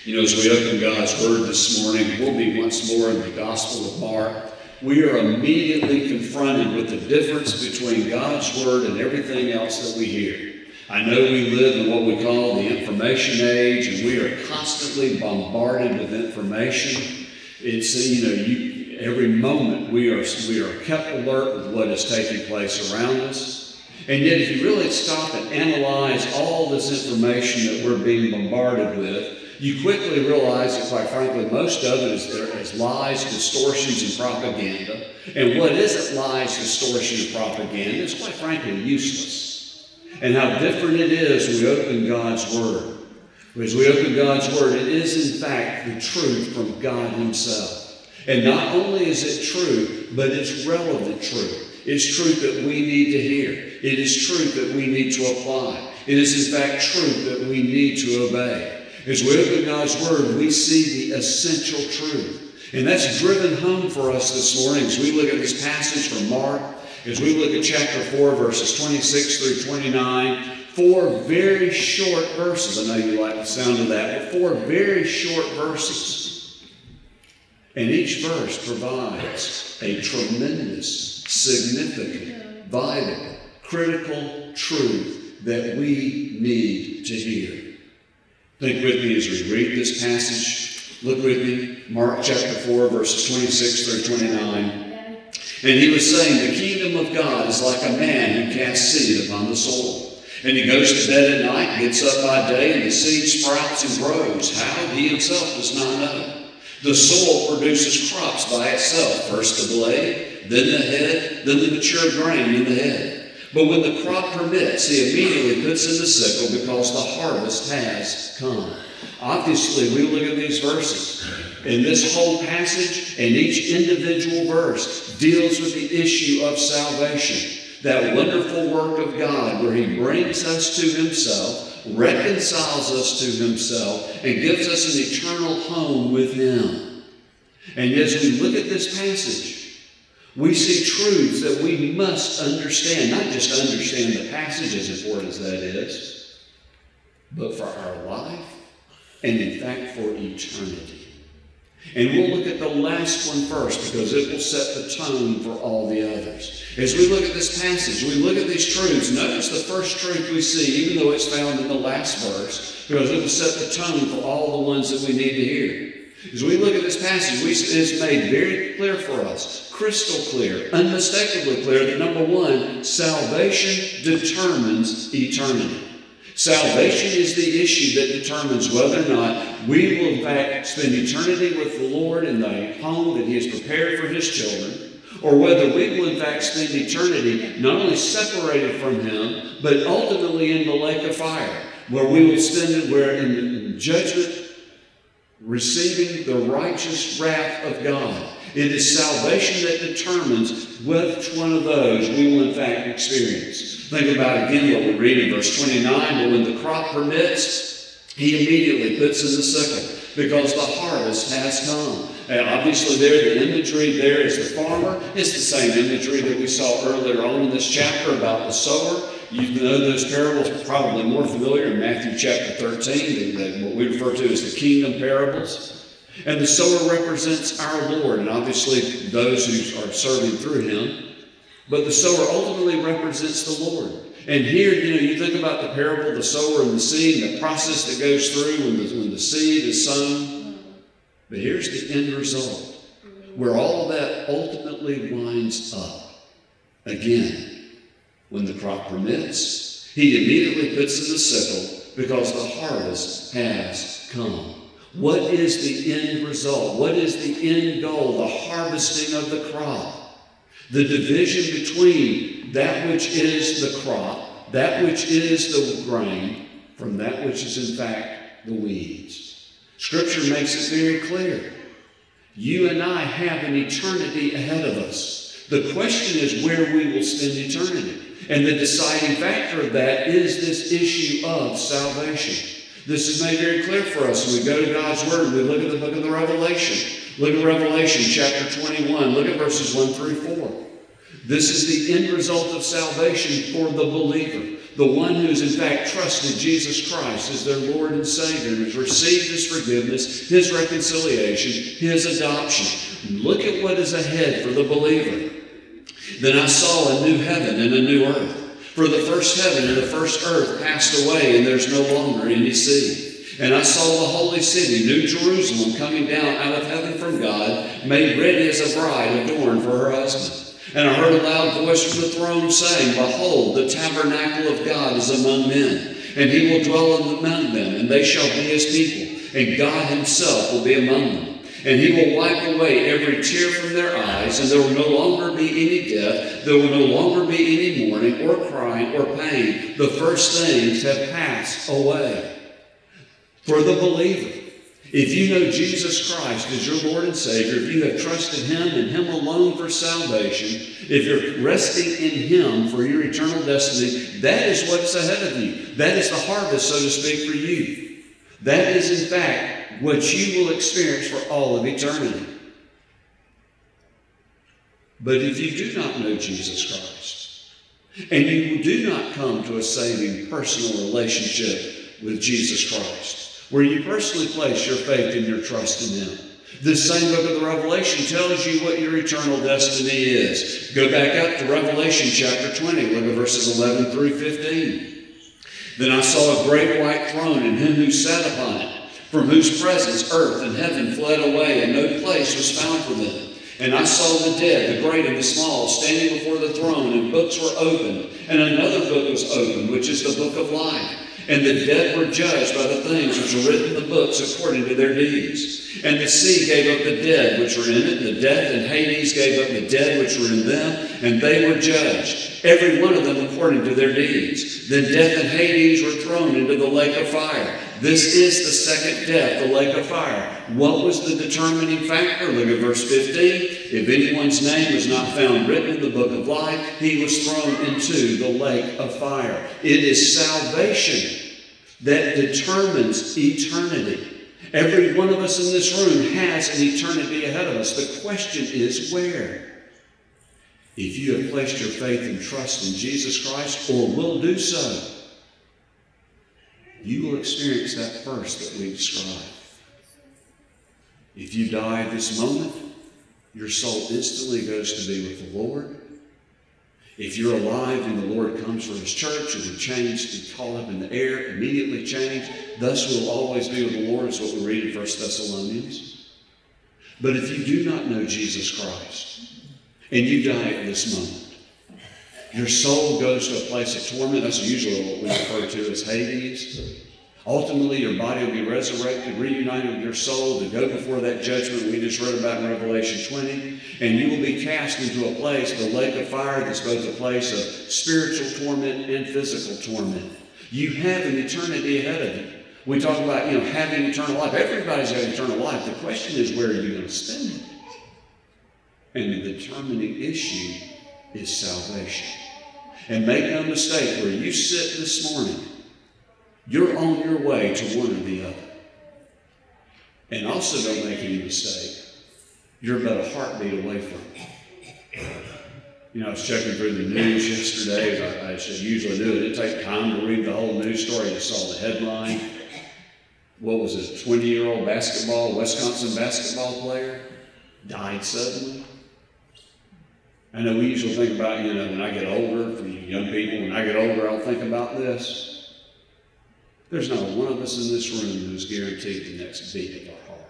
As we open God's Word this morning, we'll be once more in the Gospel of Mark. We are immediately confronted with the difference between God's Word and everything else that we hear. I know we live in what we call the information age, and we are constantly bombarded with information. It's, every moment we are kept alert with what is taking place around us. And yet, if you really stop and analyze all this information that we're being bombarded with, you quickly realize that, quite frankly, most of it is lies, distortions, and propaganda. And what isn't lies, distortion, and propaganda is, quite frankly, useless. And how different it is when we open God's Word. As we open God's Word, it is, in fact, the truth from God Himself. And not only is it true, but it's relevant truth. It's truth that we need to hear. It is truth that we need to apply. It is, in fact, truth that we need to obey. As we open God's Word, we see the essential truth. And that's driven home for us this morning as we look at this passage from Mark, as we look at chapter 4, verses 26 through 29. 4 very short verses. I know you like the sound of that, but 4 very short verses. And each verse provides a tremendous, significant, vital, critical truth that we need to hear. Think with me as we read this passage. Look with me, Mark chapter 4, verses 26 through 29. And he was saying, the kingdom of God is like a man who casts seed upon the soil. And he goes to bed at night, gets up by day, and the seed sprouts and grows. How? He himself does not know. The soil produces crops by itself. First the blade, then the head, then the mature grain in the head. But when the crop permits, he immediately puts in the sickle because the harvest has come. Obviously, we look at these verses. And this whole passage and each individual verse deals with the issue of salvation. That wonderful work of God where He brings us to Himself, reconciles us to Himself, and gives us an eternal home with Him. And as we look at this passage, we see truths that we must understand. Not just understand the passage, as important as that is, but for our life and, in fact, for eternity. And we'll look at the last one first because it will set the tone for all the others. As we look at this passage, we look at these truths. Notice the first truth we see, even though it's found in the last verse, because it will set the tone for all the ones that we need to hear. As we look at this passage, it's made very clear for us, crystal clear, unmistakably clear, that number one, salvation determines eternity. Salvation is the issue that determines whether or not we will in fact spend eternity with the Lord in the home that He has prepared for His children, or whether we will in fact spend eternity not only separated from Him, but ultimately in the lake of fire, where we will spend it in judgment, receiving the righteous wrath of God. It is salvation that determines which one of those we will in fact experience. Think about again what we read in verse 29. But when the crop permits, He immediately puts in the sickle because the harvest has come. And obviously there, the imagery there is the farmer. It's the same imagery that we saw earlier on in this chapter about the sower. You know those parables are probably more familiar in Matthew chapter 13, what we refer to as the kingdom parables. And the sower represents our Lord, and obviously those who are serving through Him. But the sower ultimately represents the Lord. And here, you think about the parable of the sower and the seed, and the process that goes through when the seed is sown. But here's the end result, where all of that ultimately winds up. Again, when the crop permits, He immediately puts in the sickle because the harvest has come. What is the end result? What is the end goal? The harvesting of the crop. The division between that which is the crop, that which is the grain, from that which is in fact the weeds. Scripture makes it very clear. You and I have an eternity ahead of us. The question is where we will spend eternity. And the deciding factor of that is this issue of salvation. This is made very clear for us when we go to God's Word. We look at the book of the Revelation. Look at Revelation chapter 21. Look at verses 1 through 4. This is the end result of salvation for the believer. the one who's in fact trusted Jesus Christ as their Lord and Savior and has received His forgiveness, His reconciliation, His adoption. Look at what is ahead for the believer. Then I saw a new heaven and a new earth. For the first heaven and the first earth passed away, and there's no longer any sea. And I saw the holy city, New Jerusalem, coming down out of heaven from God, made ready as a bride adorned for her husband. And I heard a loud voice from the throne saying, Behold, the tabernacle of God is among men, and He will dwell among them, and they shall be His people, and God Himself will be among them. And He will wipe away every tear from their eyes, and there will no longer be any death, there will no longer be any mourning, or crying, or pain. The first things have passed away. For the believer, if you know Jesus Christ as your Lord and Savior, if you have trusted Him and Him alone for salvation, if you're resting in Him for your eternal destiny, that is what's ahead of you. That is the harvest, so to speak, for you. That is, in fact, what you will experience for all of eternity. But if you do not know Jesus Christ, and you do not come to a saving personal relationship with Jesus Christ, where you personally place your faith and your trust in Him, this same book of the Revelation tells you what your eternal destiny is. Go back up to Revelation chapter 20, look at verses 11 through 15. Then I saw a great white throne and Him who sat upon it, from whose presence earth and heaven fled away, and no place was found for them. And I saw the dead, the great and the small, standing before the throne, and books were opened. And another book was opened, which is the book of life. And the dead were judged by the things which are written in the books according to their deeds. And the sea gave up the dead which were in it, and the death and Hades gave up the dead which were in them, and they were judged, every one of them according to their deeds. Then death and Hades were thrown into the lake of fire. This is the second death, the lake of fire. What was the determining factor? Look at verse 15. If anyone's name was not found written in the book of life, he was thrown into the lake of fire. It is salvation that determines eternity. Every one of us in this room has an eternity ahead of us. The question is where? If you have placed your faith and trust in Jesus Christ, or will do so, you will experience that first that we described. If you die at this moment, your soul instantly goes to be with the Lord. If you're alive and the Lord comes for His church, you'll be changed and caught up in the air, immediately changed. Thus we'll always be with the Lord, is what we read in 1 Thessalonians. But if you do not know Jesus Christ, and you die at this moment, your soul goes to a place of torment. That's usually what we refer to as Hades. Ultimately, your body will be resurrected, reunited with your soul to go before that judgment we just read about in Revelation 20. And you will be cast into a place, the lake of fire, that's both a place of spiritual torment and physical torment. You have an eternity ahead of you. We talk about, having eternal life. Everybody's got eternal life. The question is, where are you going to spend it? And the determining issue is salvation. And make no mistake, where you sit this morning, you're on your way to one or the other. And also don't make any mistake, you're about a heartbeat away from it. I was checking through the news yesterday, as I usually do. It didn't take time to read the whole news story. I just saw the headline. What was it, 20-year-old Wisconsin basketball player died suddenly. I know we usually think about, when I get older, for you young people, when I get older, I'll think about this. There's not one of us in this room who's guaranteed the next beat of our heart.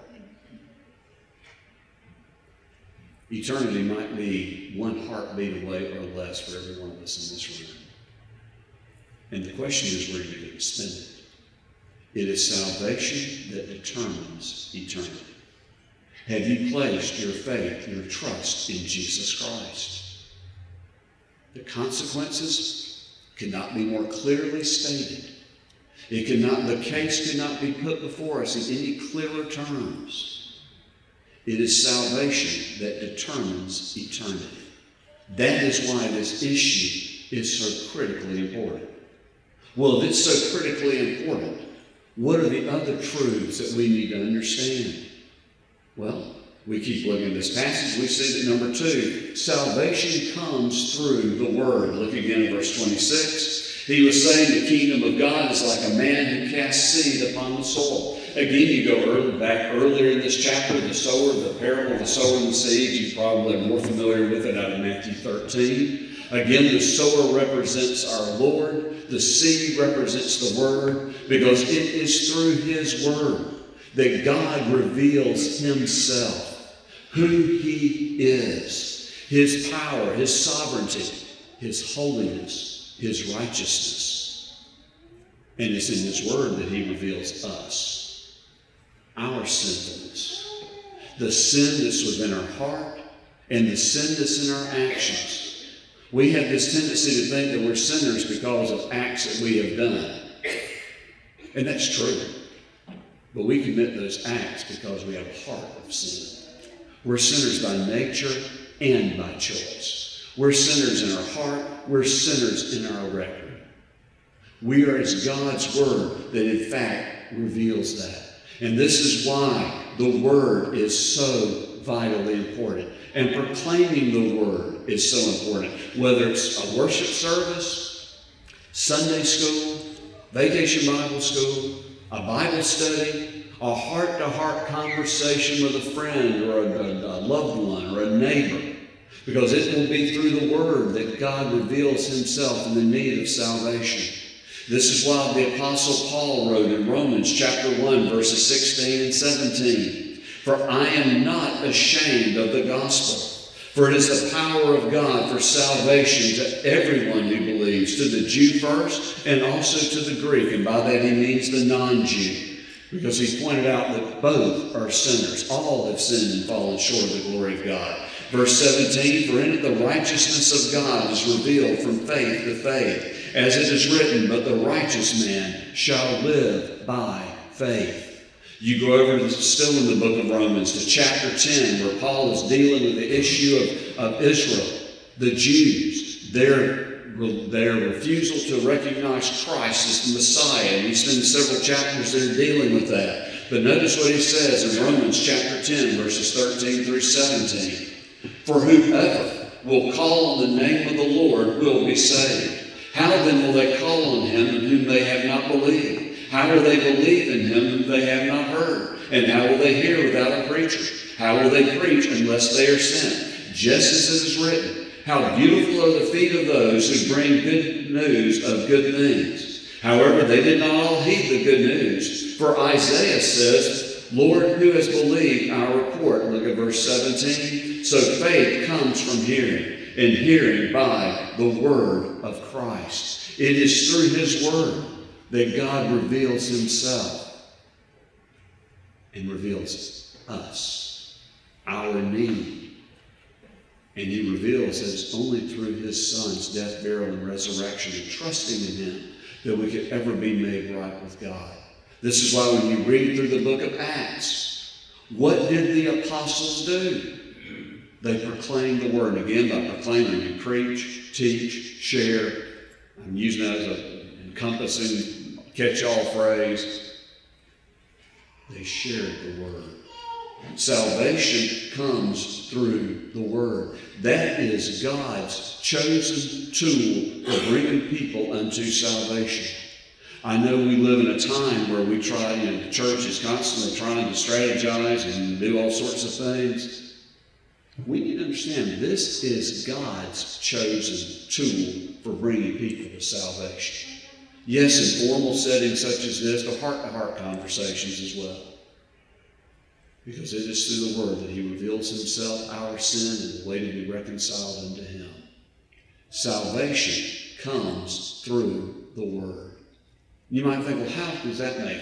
Eternity might be one heartbeat away or less for every one of us in this room. And the question is, where are you going to spend it? It is salvation that determines eternity. Have you placed your faith, your trust in Jesus Christ? The consequences cannot be more clearly stated. The case cannot be put before us in any clearer terms. It is salvation that determines eternity. That is why this issue is so critically important. Well, if it's so critically important, what are the other truths that we need to understand? Well, we keep looking at this passage. We see that number 2, salvation comes through the Word. Look again at verse 26. He was saying the kingdom of God is like a man who casts seed upon the soil. Again, you go back earlier in this chapter, the sower, the parable of the sower and the seeds. You probably are more familiar with it out of Matthew 13. Again, the sower represents our Lord. The seed represents the Word, because it is through His Word that God reveals Himself, who He is, His power, His sovereignty, His holiness, His righteousness. And it's in His Word that He reveals us, our sinfulness, the sin that's within our heart, and the sin that's in our actions. We have this tendency to think that we're sinners because of acts that we have done. And that's true. But we commit those acts because we have a heart of sin. We're sinners by nature and by choice. We're sinners in our heart. We're sinners in our record. We are as God's Word that in fact reveals that. And this is why the Word is so vitally important. And proclaiming the Word is so important. Whether it's a worship service, Sunday school, vacation Bible school, a Bible study, a heart-to-heart conversation with a friend or a loved one or a neighbor. Because it will be through the Word that God reveals Himself in the need of salvation. This is why the Apostle Paul wrote in Romans chapter 1, verses 16 and 17, "For I am not ashamed of the gospel, for it is the power of God for salvation to everyone who believes, to the Jew first and also to the Greek." And by that he means the non-Jew, because he pointed out that both are sinners. All have sinned and fallen short of the glory of God. Verse 17, "For in it the righteousness of God is revealed from faith to faith, as it is written, but the righteous man shall live by faith." You go over still in the book of Romans to chapter 10, where Paul is dealing with the issue of Israel, the Jews, their refusal to recognize Christ as the Messiah. And he spends several chapters there dealing with that. But notice what he says in Romans chapter 10, verses 13 through 17. "For whoever will call on the name of the Lord will be saved. How then will they call on Him in whom they have not believed? How will they believe in Him whom they have not heard? And how will they hear without a preacher? How will they preach unless they are sent? Just as it is written, how beautiful are the feet of those who bring good news of good things. However, they did not all heed the good news. For Isaiah says, Lord, who has believed our report?" Look at verse 17. "So faith comes from hearing, and hearing by the word of Christ." It is through His Word that God reveals Himself and reveals us, our need. And He reveals that it's only through His Son's death, burial, and resurrection, and trusting in Him, that we could ever be made right with God. This is why when you read through the book of Acts, what did the apostles do? They proclaimed the Word. Again, by proclaiming, you preach, teach, share. I'm using that as an encompassing catch-all phrase. They shared the Word. Salvation comes through the Word. That is God's chosen tool for bringing people unto salvation. I know we live in a time where we try, the church is constantly trying to strategize and do all sorts of things. We need to understand this is God's chosen tool for bringing people to salvation. Yes, in formal settings such as this, but heart-to-heart conversations as well. Because it is through the Word that He reveals Himself, our sin, and the way to be reconciled unto Him. Salvation comes through the Word. You might think, well, how does that make,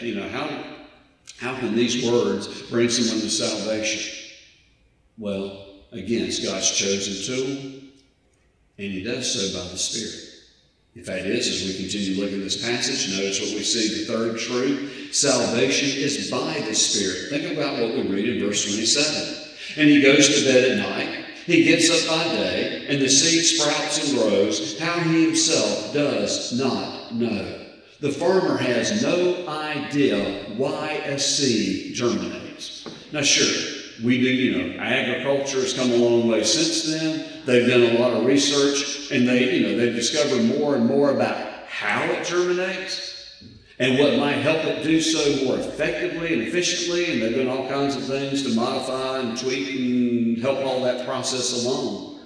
how can these words bring someone to salvation? Well, again, it's God's chosen tool, and He does so by the Spirit. In fact, it is, as we continue looking at this passage, notice what we see, the third truth. Salvation is by the Spirit. Think about what we read in verse 27. "And he goes to bed at night. He gets up by day, and the seed sprouts and grows, how he himself does not know. The farmer has no idea why a seed germinates." Now, sure, we do, agriculture has come a long way since then. They've done a lot of research, and they've discovered more and more about how it terminates and what might help it do so more effectively and efficiently, and they're doing all kinds of things to modify and tweak and help all that process along.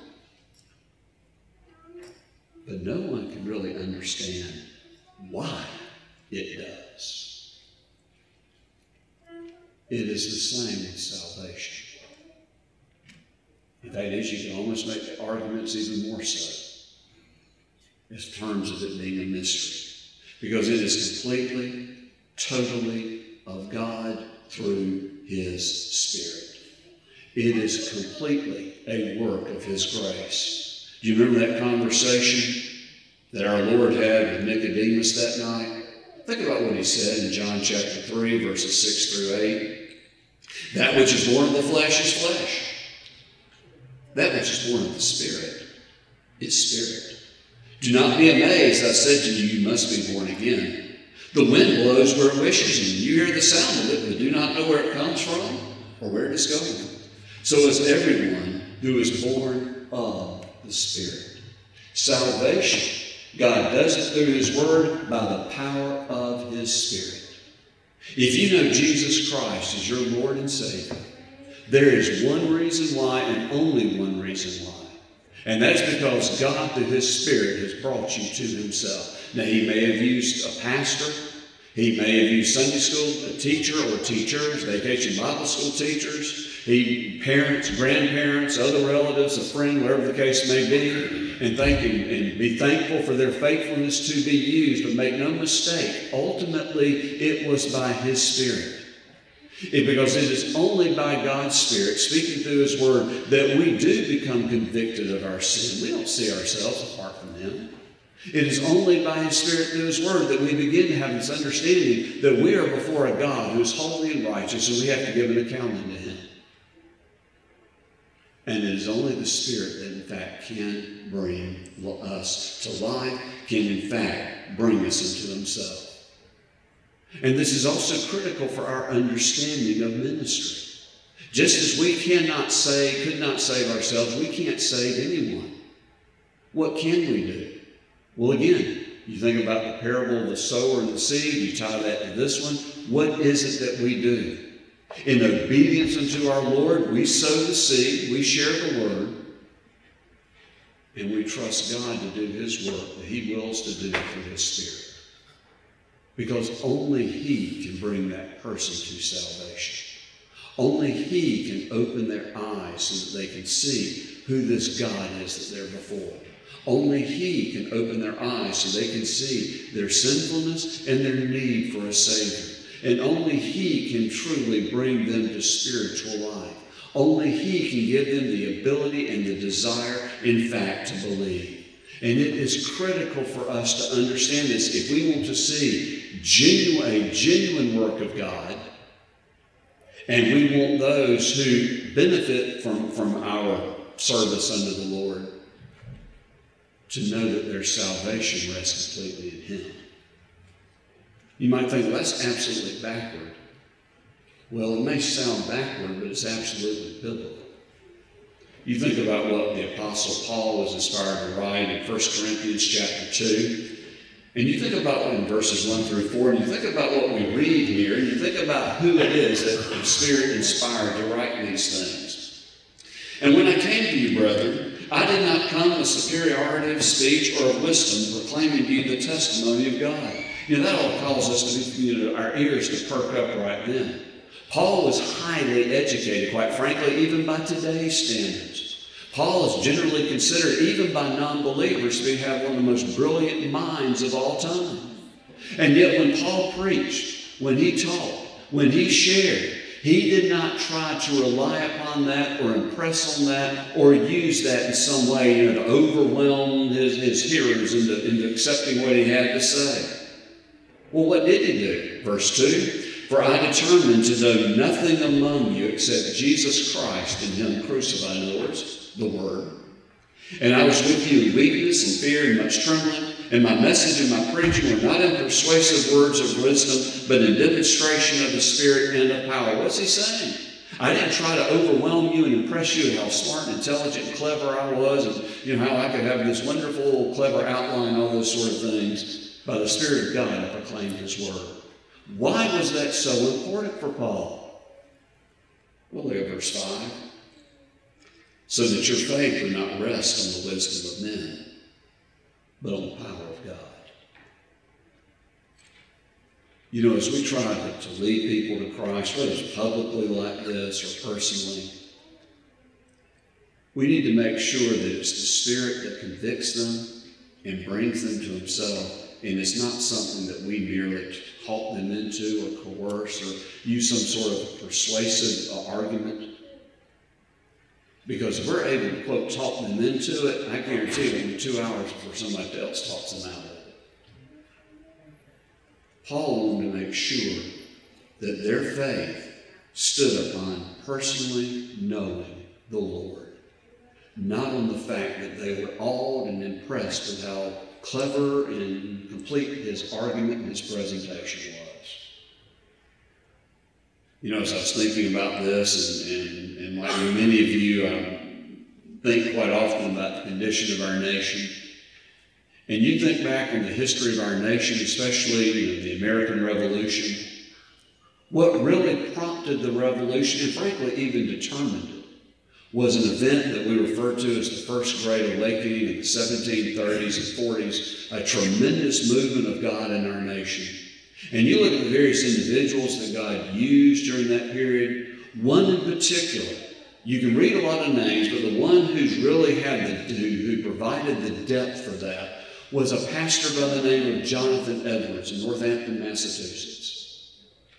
But no one can really understand why it does. It is the same with salvation. In fact, you can almost make the arguments even more so in terms of it being a mystery. Because it is completely, totally of God through His Spirit. It is completely a work of His grace. Do you remember that conversation that our Lord had with Nicodemus that night? Think about what He said in John chapter 3, verses 6 through 8. That which is born of the flesh is flesh. That which is born of the Spirit is spirit. Do not be amazed, I said to you, you must be born again. The wind blows where it wishes, and you hear the sound of it, but do not know where it comes from or where it is going. So is everyone who is born of the Spirit. Salvation, God does it through His Word by the power of His Spirit. If you know Jesus Christ as your Lord and Savior, there is one reason why and only one reason why. And that's because God, through His Spirit, has brought you to Himself. Now, He may have used a pastor. He may have used Sunday school teacher or teachers, vacation Bible school teachers, parents, grandparents, other relatives, a friend, whatever the case may be, and be thankful for their faithfulness to be used. But make no mistake, ultimately, it was by His Spirit. Because it is only by God's Spirit, speaking through His Word, that we do become convicted of our sin. We don't see ourselves apart from Him. It is only by His Spirit through His Word that we begin to have this understanding that we are before a God who is holy and righteous, and we have to give an account unto Him. And it is only the Spirit that, in fact, can bring us to life, can, in fact, bring us into Himself. And this is also critical for our understanding of ministry. Just as we could not save ourselves, we can't save anyone. What can we do? Well, again, you think about the parable of the sower and the seed, you tie that to this one. What is it that we do? In obedience unto our Lord, we sow the seed, we share the word, and we trust God to do His work that He wills to do through His Spirit. Because only He can bring that person to salvation. Only He can open their eyes so that they can see who this God is that they're before. Only He can open their eyes so they can see their sinfulness and their need for a Savior. And only He can truly bring them to spiritual life. Only He can give them the ability and the desire, in fact, to believe. And it is critical for us to understand this. If we want to see a genuine work of God, and we want those who benefit from our service unto the Lord to know that their salvation rests completely in Him. You might think, well, that's absolutely backward. Well, it may sound backward, but it's absolutely biblical. You think about what the Apostle Paul was inspired to write in 1 Corinthians chapter 2, and you think about in verses 1 through 4, and you think about what we read here, and you think about who it is that the Spirit inspired to write these things. And when I came to you, brethren, I did not come with superiority of speech or of wisdom, proclaiming to you the testimony of God. That all calls us to our ears to perk up right then. Paul was highly educated, quite frankly, even by today's standards. Paul is generally considered, even by non-believers, to have one of the most brilliant minds of all time. And yet when Paul preached, when he taught, when he shared, he did not try to rely upon that or impress on that or use that in some way to overwhelm his hearers into accepting what he had to say. Well, what did he do? Verse 2, for I determined to know nothing among you except Jesus Christ and Him crucified, in other words, the Word. And I was with you in weakness and fear and much trembling, and my message and my preaching were not in persuasive words of wisdom, but in demonstration of the Spirit and of power. What's he saying? I didn't try to overwhelm you and impress you how smart and intelligent and clever I was, and how I could have this wonderful, clever outline, all those sort of things. By the Spirit of God, I proclaimed his word. Why was that so important for Paul? Well, look at verse 5. So that your faith would not rest on the wisdom of men, but on the power of God. You know, as we try to lead people to Christ, whether it's publicly like this or personally, we need to make sure that it's the Spirit that convicts them and brings them to himself, and it's not something that we merely talk them into or coerce or use some sort of persuasive argument. Because if we're able to, quote, talk them into it, I guarantee it will be 2 hours before somebody else talks them out of it. Paul wanted to make sure that their faith stood upon personally knowing the Lord, not on the fact that they were awed and impressed with how clever and complete his argument and his presentation was. You know, as I was thinking about this, and like many of you, I think quite often about the condition of our nation. And you think back on the history of our nation, especially the American Revolution, what really prompted the revolution, and frankly even determined it, was an event that we refer to as the First Great Awakening in the 1730s and 40s, a tremendous movement of God in our nation. And you look at the various individuals that God used during that period, one in particular, you can read a lot of names, but the one who's really had who provided the depth for that was a pastor by the name of Jonathan Edwards in Northampton, Massachusetts.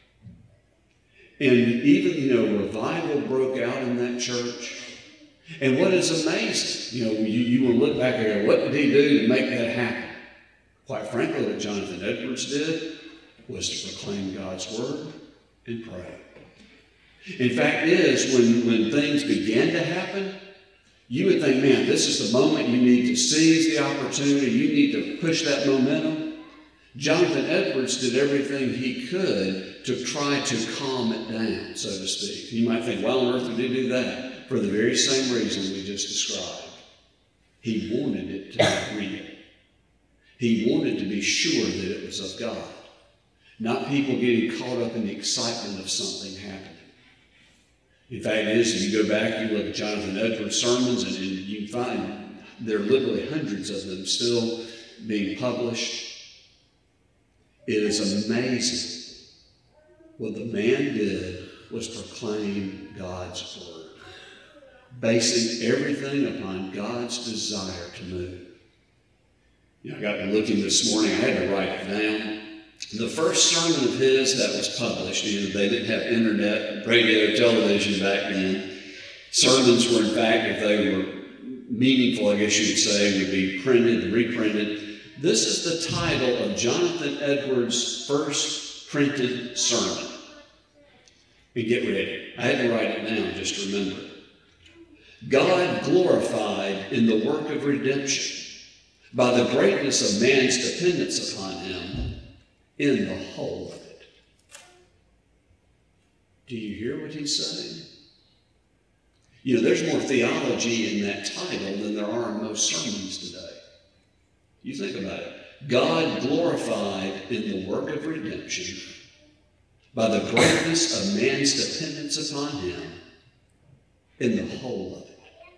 And even, revival broke out in that church. And what is amazing, you will look back and go, what did he do to make that happen? Quite frankly, what Jonathan Edwards did was to proclaim God's word and pray. In fact is, when things began to happen, you would think, man, this is the moment you need to seize the opportunity. You need to push that momentum. Jonathan Edwards did everything he could to try to calm it down, so to speak. You might think, why on earth would he do that? For the very same reason we just described. He wanted it to be real. He wanted to be sure that it was of God, not people getting caught up in the excitement of something happening. In fact, if you go back, you look at Jonathan Edwards' sermons, and you find there are literally hundreds of them still being published. It is amazing. What the man did was proclaim God's word, basing everything upon God's desire to move. I got to looking this morning. I had to write it down. The first sermon of his that was published, they didn't have internet, radio, television back then. Sermons were, in fact, if they were meaningful, I guess you would say, would be printed and reprinted. This is the title of Jonathan Edwards' first printed sermon. And get ready. I had to write it down just to remember it. God glorified in the work of redemption by the greatness of man's dependence upon him in the whole of it. Do you hear what he's saying? There's more theology in that title than there are in most sermons today. You think about it. God glorified in the work of redemption by the greatness of man's dependence upon him in the whole of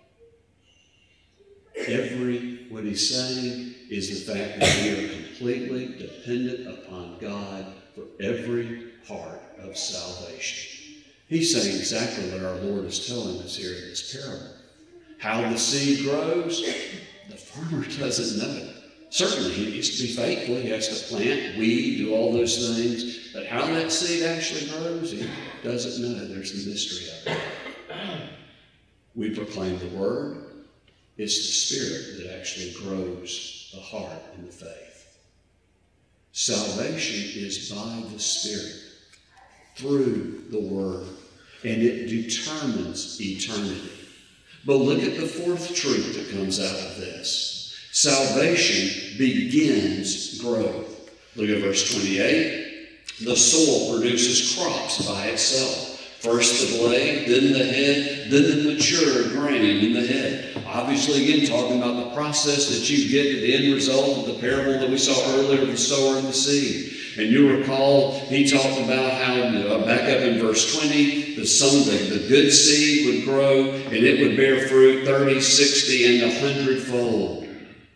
it. What he's saying is the fact that we are completely dependent upon God for every part of salvation. He's saying exactly what our Lord is telling us here in this parable. How the seed grows, the farmer doesn't know. Certainly he needs to be faithful. He has to plant, weed, do all those things. But how that seed actually grows, he doesn't know. There's the mystery of it. We proclaim the word. It's the Spirit that actually grows the heart and the faith. Salvation is by the Spirit, through the Word, and it determines eternity. But look at the fourth truth that comes out of this. Salvation begins growth. Look at verse 28. The soil produces crops by itself. First the blade, then the head, then the mature grain in the head. Obviously, again, talking about the process that you get to the end result of the parable that we saw earlier of the sower and the seed. And you'll recall, he talked about how, back up in verse 20, the good seed would grow, and it would bear fruit 30, 60, and 100-fold.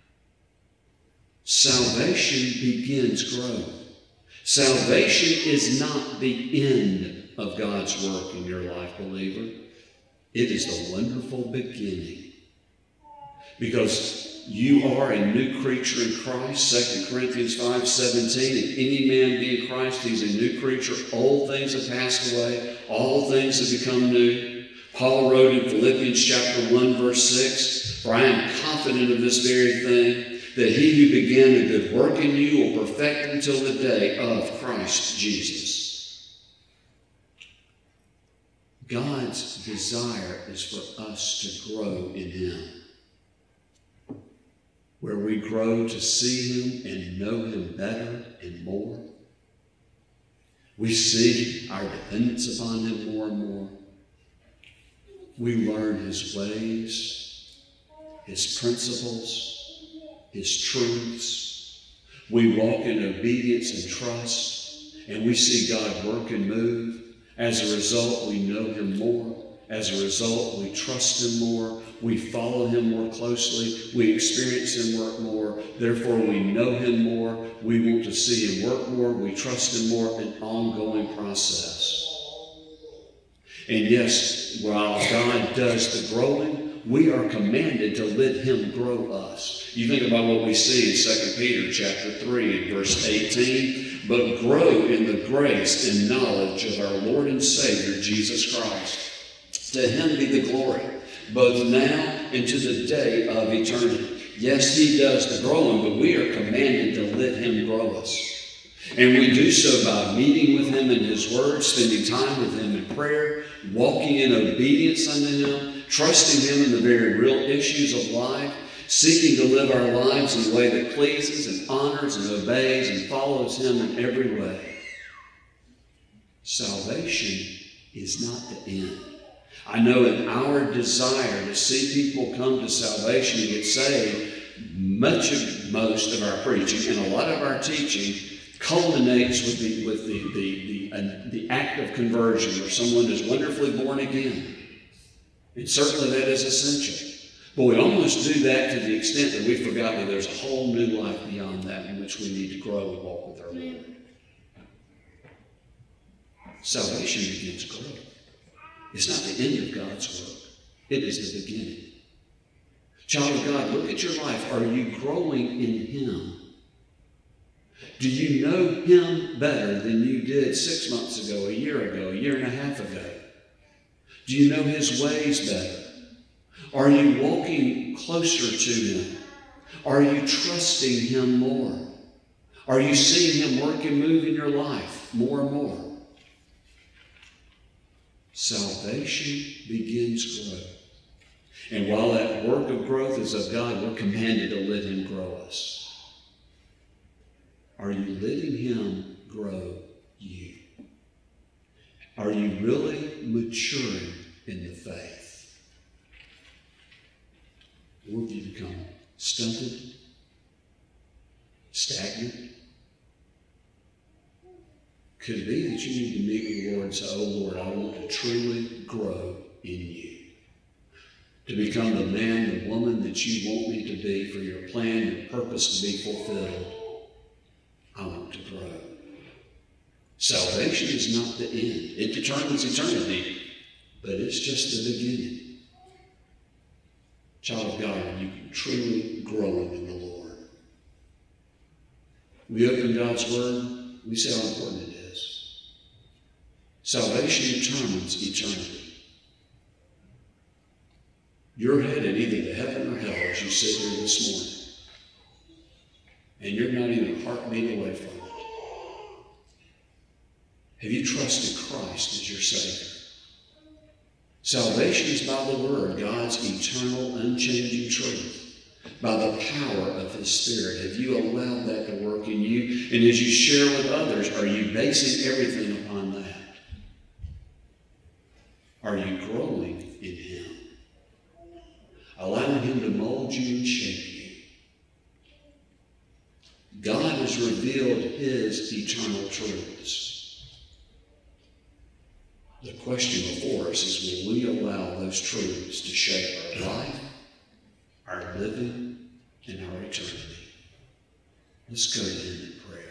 Salvation begins growth. Salvation is not the end of God's work in your life, believer. It is the wonderful beginning. Because you are a new creature in Christ. 2 Corinthians 5:17. If any man be in Christ, he's a new creature. Old things have passed away. All things have become new. Paul wrote in Philippians chapter 1, verse 6, "For I am confident of this very thing, that he who began a good work in you will perfect it until the day of Christ Jesus." God's desire is for us to grow in him, where we grow to see him and know him better and more. We see our dependence upon him more and more. We learn his ways, his principles, his truths. We walk in obedience and trust, and we see God work and move. As a result, we know him more. As a result, we trust him more. We follow him more closely. We experience him work more. Therefore, we know him more. We want to see him work more. We trust him more. An ongoing process. And yes, while God does the growing, we are commanded to let him grow us. You think about what we see in 2 Peter chapter 3 and verse 18. "But grow in the grace and knowledge of our Lord and Savior, Jesus Christ. To him be the glory, both now and to the day of eternity." Yes, he does the growing, but we are commanded to let him grow us. And we do so by meeting with him in his word, spending time with him in prayer, walking in obedience unto him, trusting him in the very real issues of life, seeking to live our lives in a way that pleases and honors and obeys and follows him in every way. Salvation is not the end. I know in our desire to see people come to salvation and get saved, most of our preaching and a lot of our teaching culminates with the act of conversion, where someone is wonderfully born again. And certainly that is essential. But we almost do that to the extent that we forgot that there's a whole new life beyond that in which we need to grow and walk with our Lord. Salvation begins growth. It's not the end of God's work. It is the beginning. Child of God, look at your life. Are you growing in him? Do you know him better than you did 6 months ago, a year and a half ago? Do you know his ways better? Are you walking closer to him? Are you trusting him more? Are you seeing him work and move in your life more and more? Salvation begins growth. And while that work of growth is of God, we're commanded to let him grow us. Are you letting him grow you? Are you really maturing in the faith? Or have you become stunted, stagnant? Could it be that you need to meet with the Lord and say, "Oh Lord, I want to truly grow in you, to become the man, the woman that you want me to be for your plan and purpose to be fulfilled. I want to grow." Salvation is not the end. It determines eternity, but it's just the beginning. Child of God, are you truly growing in the Lord? We open God's Word, we see how important it is. Salvation determines eternity. You're headed either to heaven or hell as you sit here this morning. And you're not even a heartbeat away from it. Have you trusted Christ as your Savior? Salvation is by the Word, God's eternal, unchanging truth, by the power of his Spirit. Have you allowed that to work in you? And as you share with others, are you basing everything upon that? Are you growing in Him? Allowing Him to mold you and shape you. God has revealed His eternal truths. The question before us is, will we allow those truths to shape our life, our living, and our eternity? Let's go to Him in prayer.